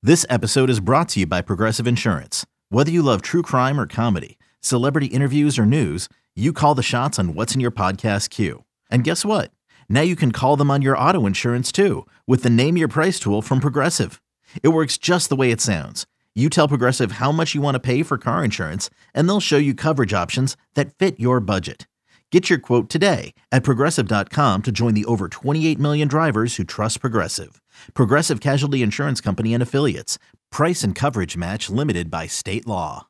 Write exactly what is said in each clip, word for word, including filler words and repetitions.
This episode is brought to you by Progressive Insurance. Whether you love true crime or comedy, celebrity interviews or news, you call the shots on what's in your podcast queue. And guess what? Now you can call them on your auto insurance too with the Name Your Price tool from Progressive. It works just the way it sounds. You tell Progressive how much you want to pay for car insurance, and they'll show you coverage options that fit your budget. Get your quote today at progressive dot com to join the over twenty-eight million drivers who trust Progressive. Progressive Casualty Insurance Company and Affiliates. Price and coverage match limited by state law.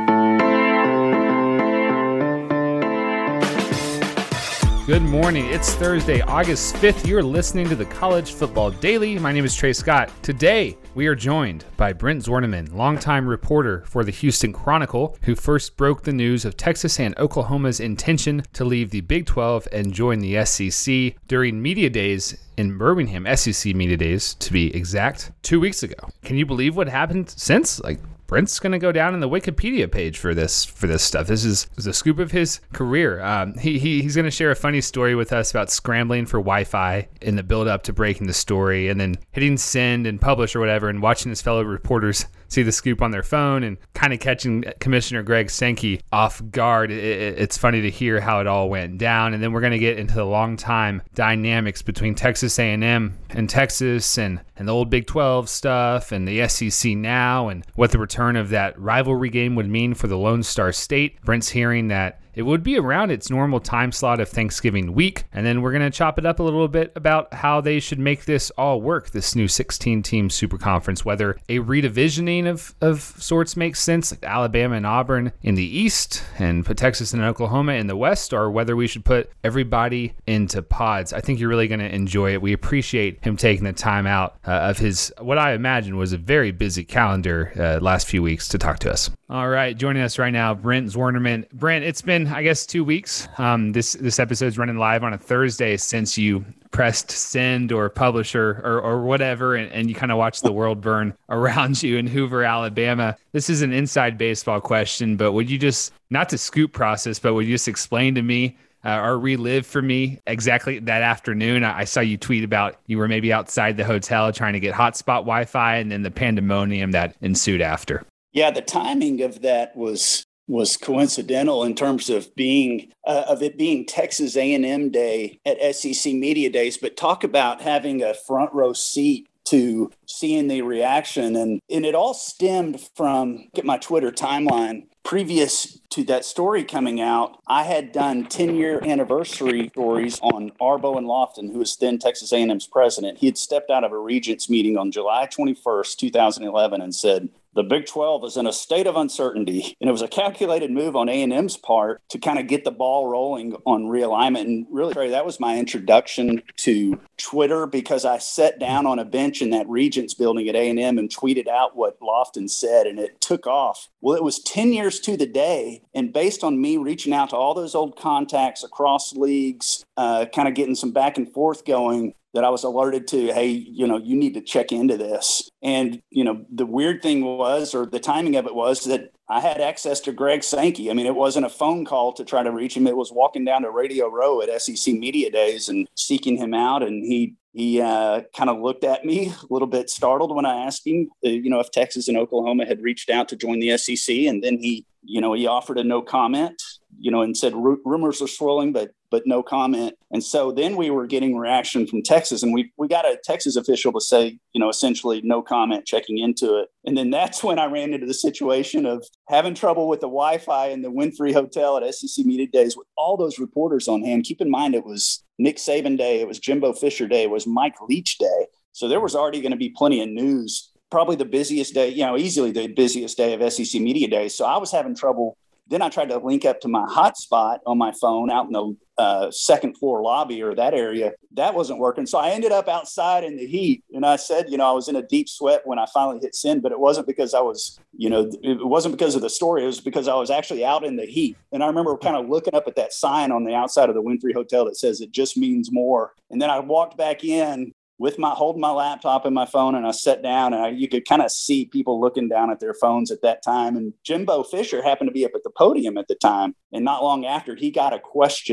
Good morning. It's Thursday, August fifth. You're listening to the College Football Daily. My name is Trey Scott. Today, we are joined by Brent Zwerneman, longtime reporter for the Houston Chronicle, who first broke the news of Texas and Oklahoma's intention to leave the Big twelve and join the S E C during media days in Birmingham, S E C media days to be exact, two weeks ago. Can you believe what happened since? Like, Brent's going to go down in the Wikipedia page for this for this stuff. This is, is a scoop of his career. Um, he, he He's going to share a funny story with us about scrambling for Wi-Fi in the build-up to breaking the story and then hitting send and publish or whatever and watching his fellow reporters see the scoop on their phone and kind of catching Commissioner Greg Sankey off guard. It, it, it's funny to hear how it all went down. And then we're going to get into the long-time dynamics between Texas A and M and Texas and, and the old Big twelve stuff and the S E C now and what the return of that rivalry game would mean for the Lone Star State. Brent's hearing that it would be around its normal time slot of Thanksgiving week. And then we're going to chop it up a little bit about how they should make this all work, this new sixteen-team super conference, whether a redivisioning of, of sorts makes sense, like Alabama and Auburn in the East and put Texas and Oklahoma in the West, or whether we should put everybody into pods. I think you're really going to enjoy it. We appreciate him taking the time out uh, of his, what I imagine was a very busy calendar uh, last few weeks to talk to us. All right, joining us right now, Brent Zwerneman. Brent, it's been, I guess, two weeks. Um, this this episode's running live on a Thursday since you pressed send or publish or, or, or whatever, and, and you kind of watch the world burn around you in Hoover, Alabama. This is an inside baseball question, but would you just, not to scoop process, but would you just explain to me uh, or relive for me exactly that afternoon? I, I saw you tweet about you were maybe outside the hotel trying to get hotspot Wi-Fi and then the pandemonium that ensued after. Yeah, the timing of that was was coincidental in terms of being uh, of it being Texas A and M Day at S E C Media Days. But talk about having a front row seat to seeing the reaction, and and it all stemmed from, get my Twitter timeline. Previous to that story coming out, I had done ten-year anniversary stories on Arbo and Lofton, who was then Texas A and M's president. He had stepped out of a Regents meeting on July twenty-first, twenty eleven, and said, the Big twelve is in a state of uncertainty. And it was a calculated move on A and M's part to kind of get the ball rolling on realignment. And really, Trey, that was my introduction to Twitter, because I sat down on a bench in that Regents building at A and M and tweeted out what Lofton said, and it took off. Well, it was ten years to the day. And based on me reaching out to all those old contacts across leagues, uh, kind of getting some back and forth going, that I was alerted to, hey, you know, you need to check into this. And, you know, the weird thing was, or the timing of it was, that I had access to Greg Sankey. I mean, it wasn't a phone call to try to reach him. It was walking down to Radio Row at S E C Media Days and seeking him out. And he he uh, kind of looked at me a little bit startled when I asked him, uh, you know, if Texas and Oklahoma had reached out to join the S E C. And then he, you know, he offered a no comment, you know, and said rumors are swirling, but but no comment. And so then we were getting reaction from Texas, and we we got a Texas official to say, you know, essentially no comment, checking into it. And then that's when I ran into the situation of having trouble with the Wi-Fi in the Winfrey Hotel at S E C Media Days with all those reporters on hand. Keep in mind, it was Nick Saban Day, it was Jimbo Fisher Day, it was Mike Leach Day. So there was already going to be plenty of news, probably the busiest day, you know, easily the busiest day of S E C Media Days. So I was having trouble. Then I tried to link up to my hotspot on my phone out in the uh, second floor lobby or that area. That wasn't working. So I ended up outside in the heat. And I said, you know, I was in a deep sweat when I finally hit send, but it wasn't because I was, you know, it wasn't because of the story. It was because I was actually out in the heat. And I remember kind of looking up at that sign on the outside of the Winfrey Hotel that says it just means more. And then I walked back in with my holding my laptop and my phone, and I sat down, and I, you could kind of see people looking down at their phones at that time. And Jimbo Fisher happened to be up at the podium at the time. And not long after, he got a question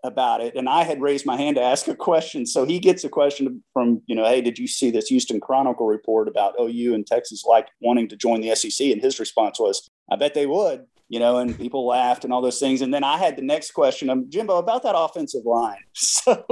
about it. And I had raised my hand to ask a question. So he gets a question from, you know, hey, did you see this Houston Chronicle report about O U and Texas like wanting to join the S E C? And his response was, I bet they would. You know, and people laughed and all those things. And then I had the next question, um, Jimbo, about that offensive line. So,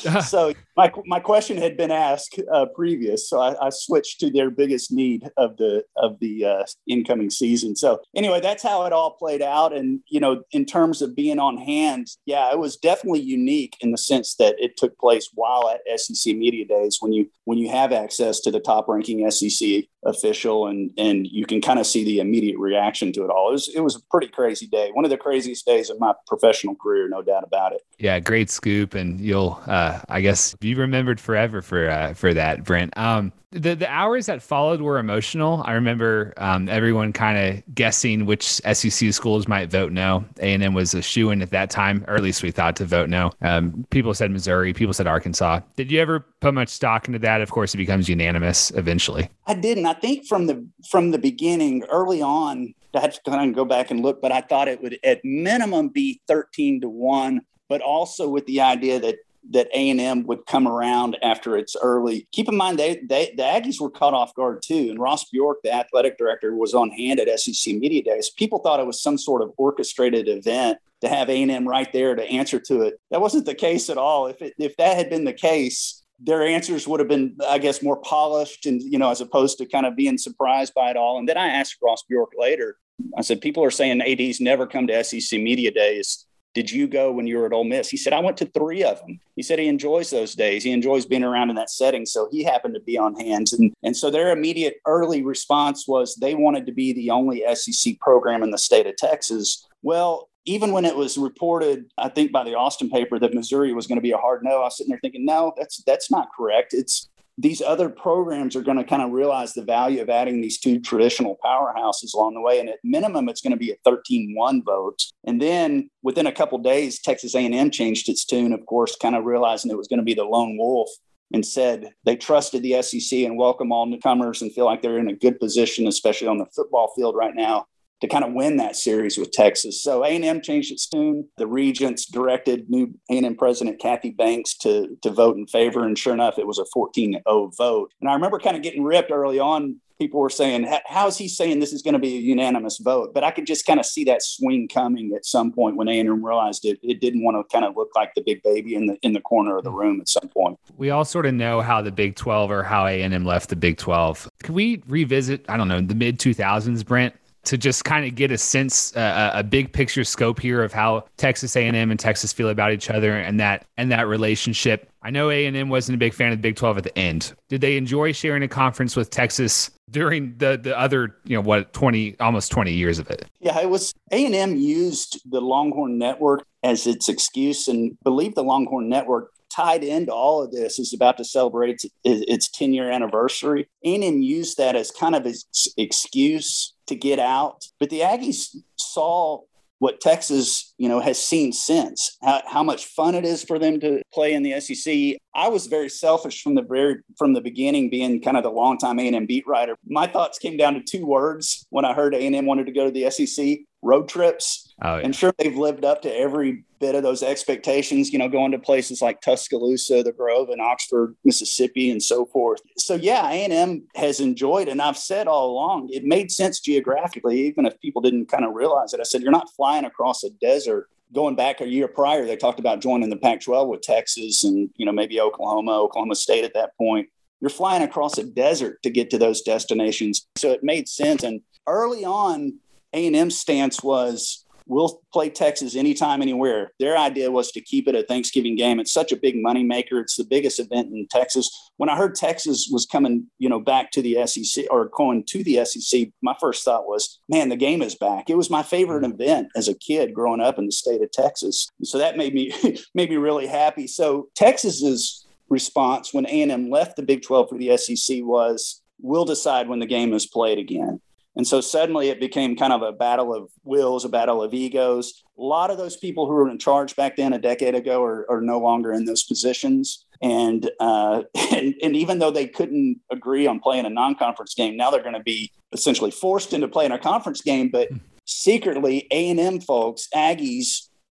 so my my question had been asked uh, previous, so I, I switched to their biggest need of the of the uh, incoming season. So anyway, that's how it all played out. And you know, in terms of being on hand, yeah, it was definitely unique in the sense that it took place while at S E C Media Days, when you when you have access to the top ranking S E C official, and and you can kind of see the immediate reaction to it all. It was it was a pretty crazy day. One of the craziest days of my professional career, no doubt about it. Yeah, great scoop, and you'll uh, I guess be remembered forever for uh, for that, Brent. Um, the the hours that followed were emotional. I remember um, everyone kind of guessing which S E C schools might vote no. A and M was a shoo-in at that time, or at least we thought to vote no. Um, people said Missouri, people said Arkansas. Did you ever put much stock into that? Of course, it becomes unanimous eventually. I didn't. I think from the from the beginning, early on, I had to kind of go back and look, but I thought it would at minimum be thirteen to one, but also with the idea that that A and M would come around after it's early. Keep in mind, they, they the Aggies were caught off guard too. And Ross Bjork, the athletic director, was on hand at S E C Media Days. People thought it was some sort of orchestrated event to have A and M right there to answer to it. That wasn't the case at all. If it, if that had been the case, their answers would have been, I guess, more polished and, you know, as opposed to kind of being surprised by it all. And then I asked Ross Bjork later, I said, people are saying A Ds never come to S E C Media Days. Did you go when you were at Ole Miss? He said, I went to three of them. He said he enjoys those days. He enjoys being around in that setting. So he happened to be on hand. And, and so their immediate early response was they wanted to be the only S E C program in the state of Texas. Well, even when it was reported, I think by the Austin paper, that Missouri was going to be a hard no, I was sitting there thinking, no, that's that's not correct. It's these other programs are going to kind of realize the value of adding these two traditional powerhouses along the way. And at minimum, it's going to be a thirteen one vote. And then within a couple of days, Texas A and M changed its tune, of course, kind of realizing it was going to be the lone wolf, and said they trusted the S E C and welcome all newcomers and feel like they're in a good position, especially on the football field right now, to kind of win that series with Texas. So A and M changed its tune. The Regents directed new A and M president Kathy Banks to, to vote in favor. And sure enough, it was a fourteen oh vote. And I remember kind of getting ripped early on. People were saying, how is he saying this is going to be a unanimous vote? But I could just kind of see that swing coming at some point when A and M realized it, it didn't want to kind of look like the big baby in the in the corner of the room at some point. We all sort of know how the Big twelve or how A and M left the Big twelve. Can we revisit, I don't know, the mid two thousands, Brent, to just kind of get a sense, uh, a big picture scope here of how Texas A and M and Texas feel about each other and that and that relationship? I know A and M wasn't a big fan of the Big twelve at the end. Did they enjoy sharing a conference with Texas during the the other, you know, what, twenty, almost twenty years of it? Yeah, it was A and M used the Longhorn Network as its excuse, and believe the Longhorn Network tied into all of this is about to celebrate its, its ten-year anniversary. A and M used that as kind of its excuse to get out. But the Aggies saw what Texas, you know, has seen since, how, how much fun it is for them to play in the S E C. I was very selfish from the very from the beginning, being kind of the longtime A and M beat writer. My thoughts came down to two words when I heard A and M wanted to go to the S E C: road trips. Oh, yeah. And sure, they've lived up to every bit of those expectations, you know, going to places like Tuscaloosa, the Grove, and Oxford, Mississippi, and so forth. So, yeah, A and M has enjoyed, and I've said all along, it made sense geographically, even if people didn't kind of realize it. I said, you're not flying across a desert. Going back a year prior, they talked about joining the Pac twelve with Texas and, you know, maybe Oklahoma, Oklahoma State at that point. You're flying across a desert to get to those destinations. So it made sense. And early on, A and M's stance was, we'll play Texas anytime, anywhere. Their idea was to keep it a Thanksgiving game. It's such a big moneymaker. It's the biggest event in Texas. When I heard Texas was coming, you know, back to the S E C or going to the S E C, my first thought was, man, the game is back. It was my favorite event as a kid growing up in the state of Texas. So that made me made me really happy. So Texas's response when A and M left the Big twelve for the S E C was, we'll decide when the game is played again. And so suddenly it became kind of a battle of wills, a battle of egos. A lot of those people who were in charge back then a decade ago are, are no longer in those positions. And, uh, and and even though they couldn't agree on playing a non-conference game, now they're going to be essentially forced into playing a conference game. But secretly, A and M folks, Aggies,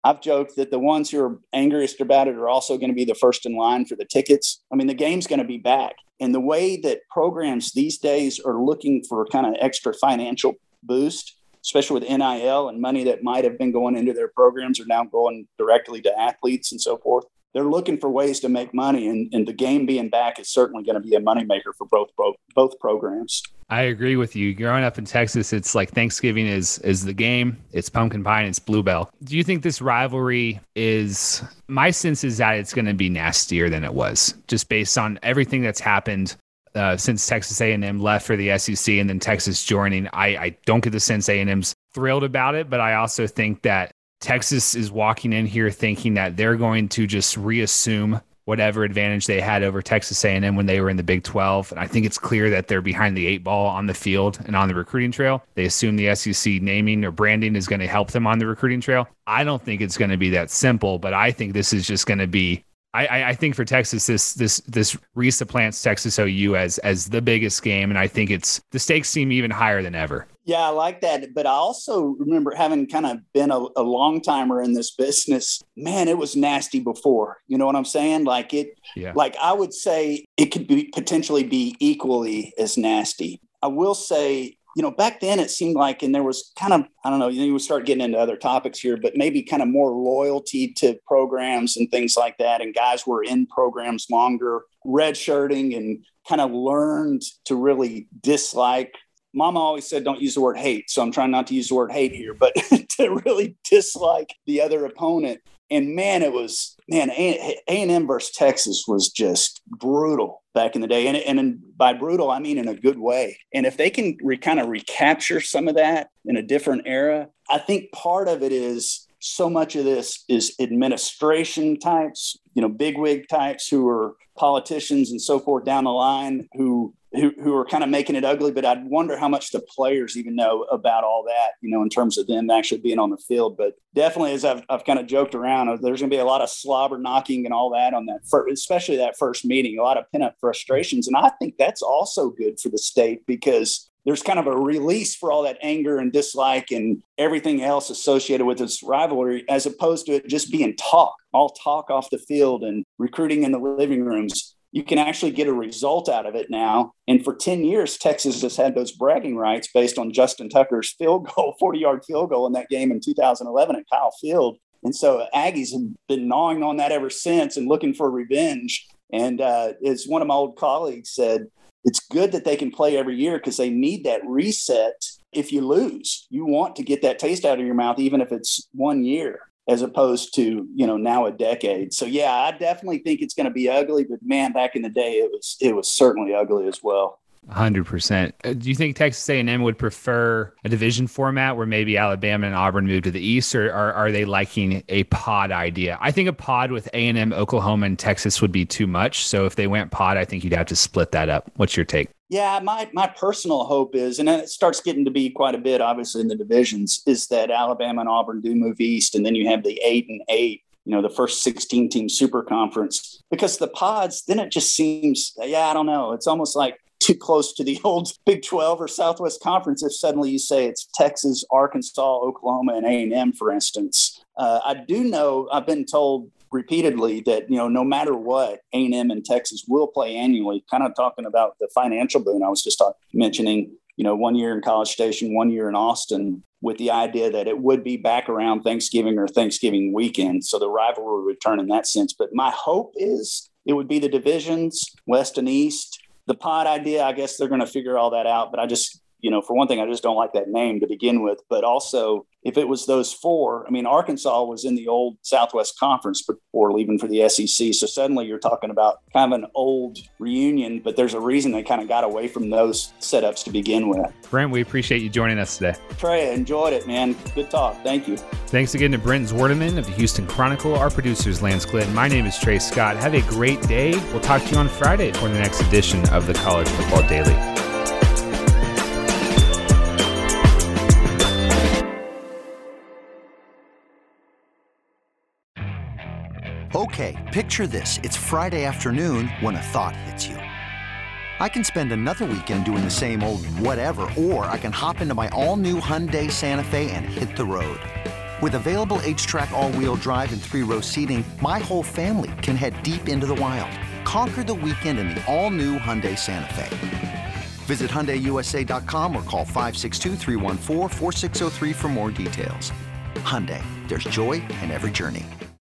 I've joked that the ones who are angriest about it are also going to be the first in line for the tickets. I mean, the game's going to be back. And the way that programs these days are looking for kind of extra financial boost, especially with N I L and money that might have been going into their programs are now going directly to athletes and so forth. They're looking for ways to make money, and, and the game being back is certainly going to be a moneymaker for both, both both programs. I agree with you. Growing up in Texas, it's like Thanksgiving is is the game. It's pumpkin pie and it's Bluebell. Do you think this rivalry is, my sense is that it's going to be nastier than it was, just based on everything that's happened uh, since Texas A and M left for the S E C and then Texas joining. I, I don't get the sense A and M's thrilled about it, but I also think that Texas is walking in here thinking that they're going to just reassume whatever advantage they had over Texas A and M when they were in the Big twelve. And I think it's clear that they're behind the eight ball on the field and on the recruiting trail. They assume the S E C naming or branding is going to help them on the recruiting trail. I don't think it's going to be that simple, but I think this is just going to be, I, I think for Texas, this this this resupplants Texas O U as as the biggest game. And I think it's, the stakes seem even higher than ever. Yeah, I like that. But I also remember having kind of been a, a long timer in this business. Man, it was nasty before. You know what I'm saying? Like it, yeah. Like I would say it could be potentially be equally as nasty. I will say, you know, back then it seemed like, and there was kind of, I don't know, you know, you would start getting into other topics here, but maybe kind of more loyalty to programs and things like that. And guys were in programs longer, redshirting, and kind of learned to really dislike. Mama always said, don't use the word hate. So I'm trying not to use the word hate here, but to really dislike the other opponent. And man, it was, man, A and M versus Texas was just brutal back in the day. And, and by brutal, I mean in a good way. And if they can re, kind of recapture some of that in a different era, I think part of it is so much of this is administration types, you know, bigwig types who are politicians and so forth down the line who who, who are kind of making it ugly. But I'd wonder how much the players even know about all that, you know, in terms of them actually being on the field. But definitely, as I've, I've kind of joked around, there's going to be a lot of slobber knocking and all that on that, first, especially that first meeting, a lot of pent-up frustrations. And I think that's also good for the state because there's kind of a release for all that anger and dislike and everything else associated with this rivalry, as opposed to it just being talk, all talk off the field and recruiting in the living rooms. You can actually get a result out of it now. And for ten years, Texas has had those bragging rights based on Justin Tucker's field goal, forty-yard field goal in that game in two thousand eleven at Kyle Field. And so Aggies have been gnawing on that ever since and looking for revenge. And uh, as one of my old colleagues said, it's good that they can play every year because they need that reset. If you lose, you want to get that taste out of your mouth, even if it's one year, as opposed to, you know, now a decade. So, yeah, I definitely think it's going to be ugly. But, man, back in the day, it was it was certainly ugly as well. one hundred percent. Do you think Texas A and M would prefer a division format where maybe Alabama and Auburn move to the east, or are, are they liking a pod idea? I think a pod with A and M, Oklahoma, and Texas would be too much. So if they went pod, I think you'd have to split that up. What's your take? Yeah, my my personal hope is, and it starts getting to be quite a bit, obviously, in the divisions, is that Alabama and Auburn do move east, and then you have the eight and eight, you know, the first sixteen-team super conference. Because the pods, then it just seems, yeah, I don't know. It's almost like too close to the old Big twelve or Southwest Conference if suddenly you say it's Texas, Arkansas, Oklahoma, and A and M, for instance. Uh, I do know, I've been told repeatedly that, you know, no matter what, A and M and Texas will play annually, kind of talking about the financial boon I was just talk, mentioning, you know, one year in College Station, one year in Austin, with the idea that it would be back around Thanksgiving or Thanksgiving weekend. So the rivalry would return in that sense. But my hope is it would be the divisions, West and East. The pod idea, I guess they're going to figure all that out. But I just, you know, for one thing, I just don't like that name to begin with. But also, if it was those four, I mean, Arkansas was in the old Southwest Conference before leaving for the S E C. So suddenly you're talking about kind of an old reunion, but there's a reason they kind of got away from those setups to begin with. Brent, we appreciate you joining us today. Trey, enjoyed it, man. Good talk. Thank you. Thanks again to Brent Zwerneman of the Houston Chronicle. Our producer's Lance Glidden. My name is Trey Scott. Have a great day. We'll talk to you on Friday for the next edition of the College Football Daily. Okay, picture this. It's Friday afternoon when a thought hits you. I can spend another weekend doing the same old whatever, or I can hop into my all-new Hyundai Santa Fe and hit the road. With available H-Track all-wheel drive and three-row seating, my whole family can head deep into the wild. Conquer the weekend in the all-new Hyundai Santa Fe. Visit Hyundai U S A dot com or call five six two, three one four, four six zero three for more details. Hyundai, there's joy in every journey.